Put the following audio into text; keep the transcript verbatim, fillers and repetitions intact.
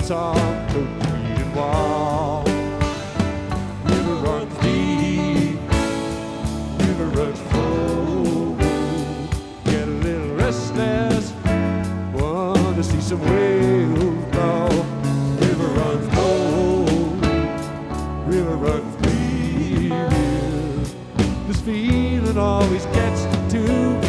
puts on the Wheaton wall. River runs deep, river runs full. Get a little restless, want to see some waves blow. River runs cold, river runs deep. This feeling always gets to